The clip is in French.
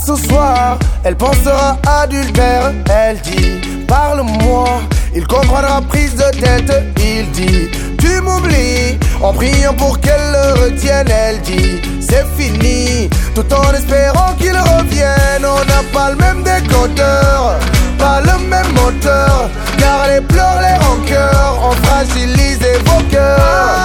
ce soir, elle pensera adultère. Elle dit, parle-moi, il comprendra prise de tête. Il dit, tu m'oublies, en priant pour qu'elle le retienne. Elle dit, c'est fini, tout en espérant qu'il revienne. On n'a pas le même décodeur, pas le même moteur, car les pleurs, les rancœurs ont fragilisé vos cœurs.